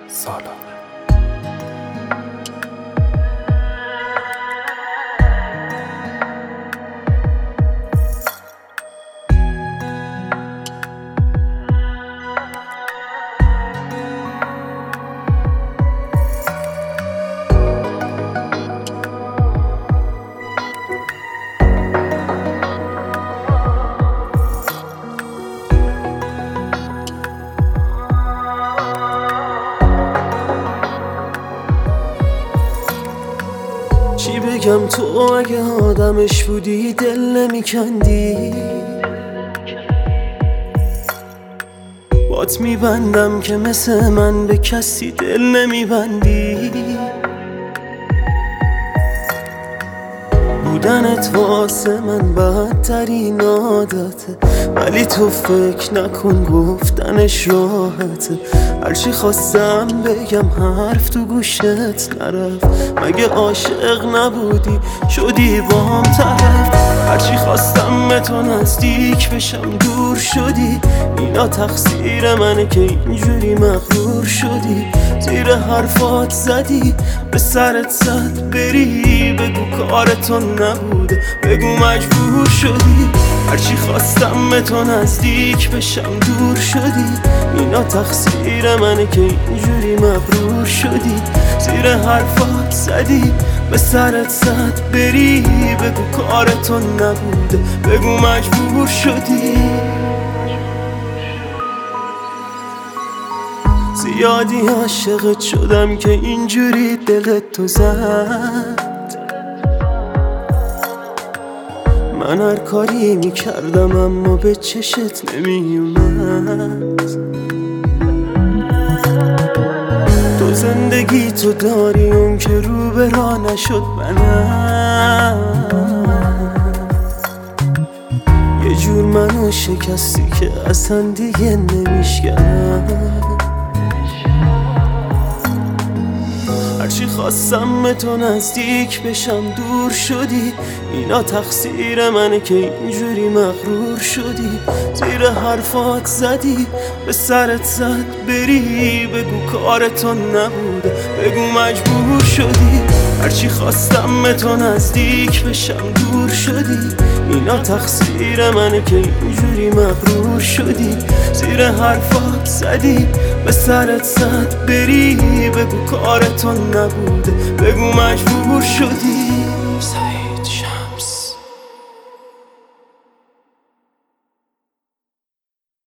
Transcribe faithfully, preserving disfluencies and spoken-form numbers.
سالار. چی بگم تو اگه آدمش بودی دل نمیکندی، بات میبندم که مثل من به کسی دل نمیبندی. بودنت واسه من بدترین عادته، ولی تو فکر نکن گفتنش راحته. هرچی خواستم بگم حرف تو گوشت نرفت، مگه عاشق نبودی شدی با هم طرف. هرچی خواستم به تو نزدیک بشم دور شدی، اینا تقصیر منه که اینجوری مغرور شدی. زیر حرفات زدی به سرت زد بری، بگو کارتون نبوده بگو مجبور شدی. هرچی خواستم به تو نزدیک بشم دور شدی، اینا تقصیر منه که اینجوری مغرور شدی. زیر حرفات زدی به سرت زد بری، بگو کارتون نبوده بگو مجبور شدی. زیادی عاشقت شدم که اینجوری دلت تو زد. من هر کاری میکردم اما به چشت نمیومد. تو زندگی تو داری اون که رو به راه نشد منم. یه جور منو شکستی که اصلا دیگه نمیشکنم. هرچی خواستم به تو نزدیک بشم دور شدی، اینا تقصیر منه که اینجوری مغرور شدی. زیر حرفات زدی به سرت زد بری، بگو کارتون نبوده بگو مجبور شدی. هرچی خواستم به تو نزدیک بشم دور شدی، اینا تقصیر منه که اینجوری مغرور شدی. زیر حرفات زدی به سرت زد بری، بگو کارتون نبوده بگو مجبور شدی.